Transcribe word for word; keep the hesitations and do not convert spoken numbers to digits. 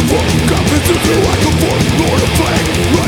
Confidence is like a force, Lord of fate.